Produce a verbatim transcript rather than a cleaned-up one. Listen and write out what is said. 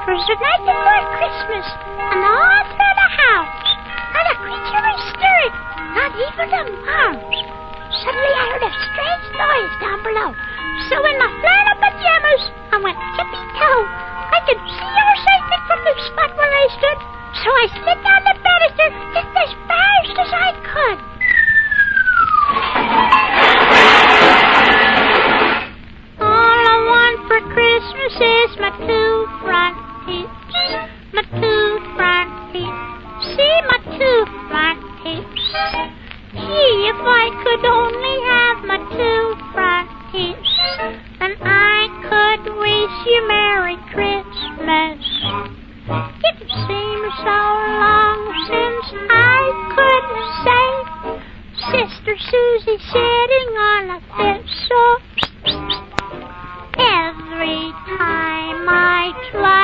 'twas the night before Christmas, and all through the house, not a creature was stirring, not even a mouse. Suddenly I heard a strange noise down below, so in my flannel pajamas I went tippy-toe. I could see our safety from the spot where I stood, so I slid down the banister just as fast as I could. All I want for Christmas is my two front teeth, my two front teeth. See my two front teeth. Gee, if I could only have my two front teeth, then I could wish you Merry Christmas. It seems so long since I could say Sister Susie sitting on a thistle. Every time I try